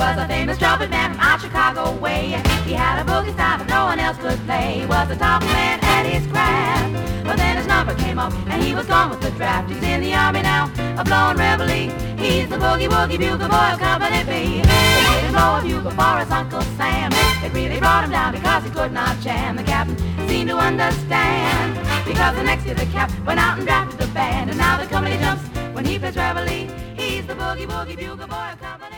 was a famous trumpet man from out Chicago way. He had a boogie style that no one else could play. He was a top man at his craft. But then his number came up and he was gone with the draft. He's in the army now, a blowing reveille. He's the boogie woogie bugle boy of Company B. They made him blow a bugle for his Uncle Sam. It really brought him down because he could not jam. The captain seemed to understand, because the next year the cap went out and drafted the band. And now the company jumps when he plays reveille. He's the boogie woogie bugle boy of Company.